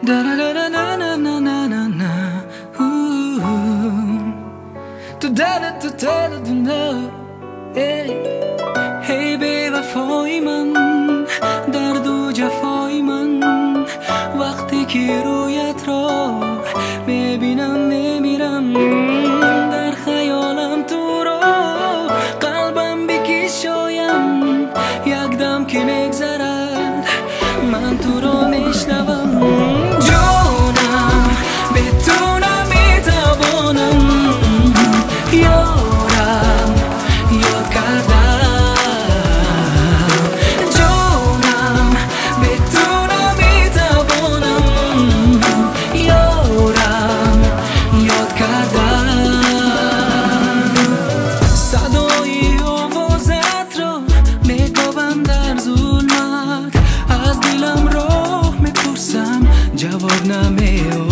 تو دلت هی بی وفای من، درد و جفای من، وقتی که رویت را ببینم میمیرم، در خیالم تو را قلبم بکشایم، یک دم که میگذرد من تو را میشنوم. جانم به تو نمیتوانم، یارم یاد کردم، جانم به تو نمیتوانم، یارم یاد کردم. صدای آوازت را میکاوم در ظلمت، از دلم راه میپرسم جواب نمیاد.